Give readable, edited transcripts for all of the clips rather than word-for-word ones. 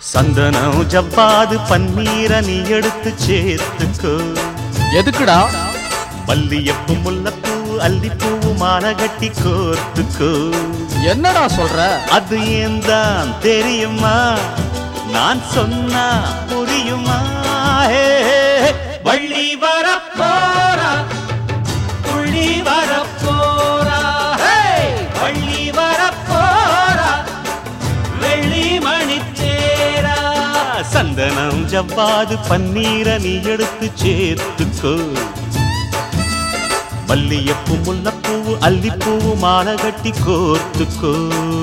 சந்தனம் ஜவ்வாது பன்னீர நீ எடுத்து சேர்த்துக்கோ. எதுக்குடா? மல்லியப்பு முல்லப்பூ அல்லிப்பூ மாலை கட்டி கோர்த்துக்கோ. என்னடா சொல்ற? அது ஏந்தான் தெரியுமா, நான் சொன்னா புரியுமா? வள்ளி வரப்போரா துள்ளி வரப்போரா, வள்ளி வரப்போரா வெள்ளி மணித்தேரா. சந்தனம் ஜவ்வாது பன்னீர நீ எடுத்து சேர்த்துக்கோ. மல்லியப்பூ முல்லப்பூ அல்லிப்பூ மாலை கட்டி கோர்த்துக்கோ.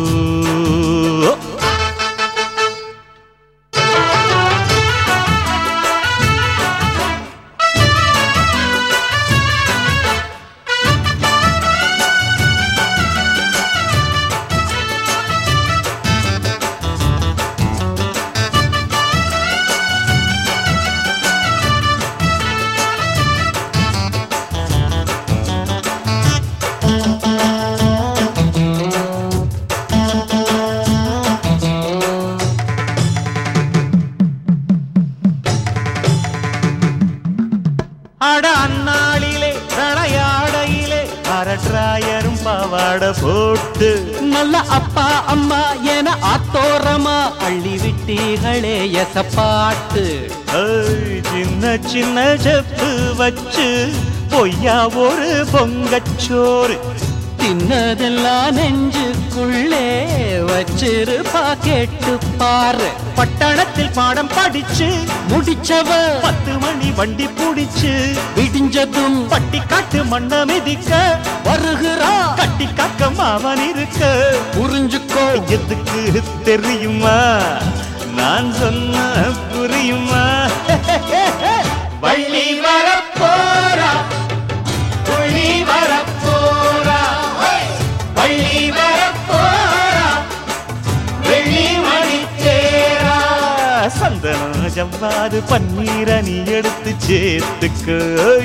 அட அந்நாளிலே ரணையாடையிலே அரட்ராயரும் பாவாட போட்டு நல்ல அப்பா அம்மா என ஆத்தோரமா அள்ளி விட்டீர்களே எசப்பாட்டு. சின்ன சின்ன செப்பு வச்சு பொய்யா ஒரு பொங்கச்சோறு தின்னதெல்லாம் நெஞ்சுக்குள்ளே வச்சிருப்பா கேட்டு பாரு. பட்டணத்தில் பாடம் படிச்சு முடிச்சவ 10 மணி வண்டி புடிச்சு விடிஞ்சதும் பட்டி காட்டு மண்ண மிதிக்க வருகிறா. கட்டி காக்க மாவன் இருக்க புரிஞ்சுக்கோ. எதுக்கு தெரியுமா, நான் சொன்ன புரியுமா? வள்ளி வரப்போரா துள்ளி வரப்போரா, வள்ளி வரப்போரா வெள்ளி மணித்தேரா. சந்தனம் ஜவ்வாது பன்னீர நீ எடுத்து சேர்த்துக்கோ.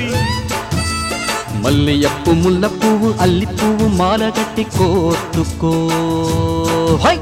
மல்லியப்பு முல்லப்பூவு அல்லிப்பூவு மாலை கட்டி கோர்த்துக்கோ. ஹை!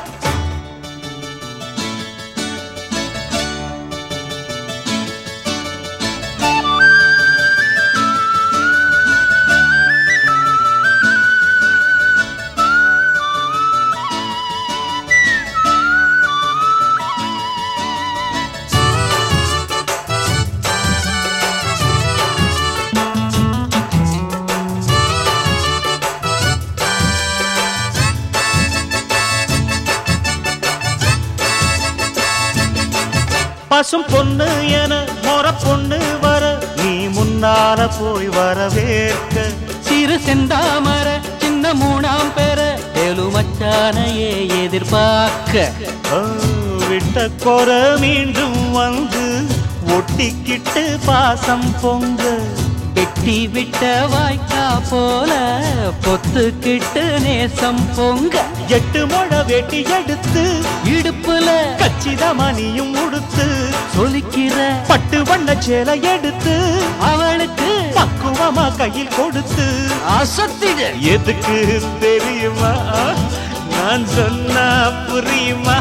பசும் பொண்ணு என மொற பொண்ணு வர நீ முன்னால போய் வரவேற்க. சிறு செந்தாமர சின்ன மூணாம் பெற ஏழு மச்சானையே எதிர்பார்க்க. விட்ட கொர மீண்டும் வந்து ஒட்டிக்கிட்டு பாசம் பொங்க. வெட்டி விட்ட வாய்க்கா போல பொத்துக்கிட்டு நேசம் பொங்க. 8 முழ வேட்டி எடுத்து இடுப்புல கச்சிதமா நீயும் உடுத்து சொலிக்கிற பட்டு வண்ண சேலை எடுத்து அவளுக்கு பக்குவமா கையில் கொடுத்து அசத்திட. எதுக்கு தெரியுமா, நான் சொன்னா புரியுமா?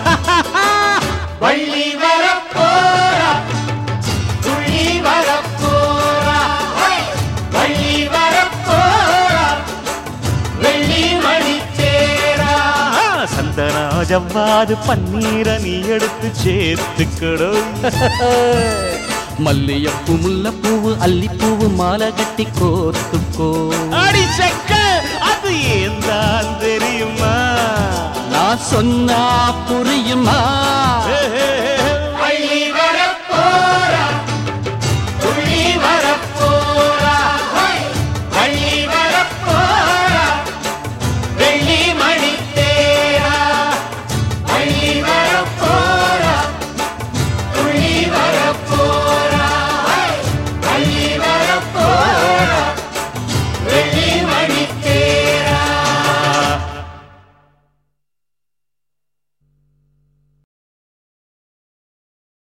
வள்ளி வரப்போரா துள்ளி வரப்போரா, வள்ளி வரப்போரா வெள்ளி மணித்தேரா. சந்தனா ஜவ்வாது பன்னீர நீ எடுத்து சேர்த்துக்கணும். மல்லியப்பூ முல்லப்பூவு அல்லிப்பூவு மாலை கட்டி கோர்த்துக்கோ. அடி செக்க அது ஏந்தான் தெரியுமா, நான் சொன்னா புரியுமா?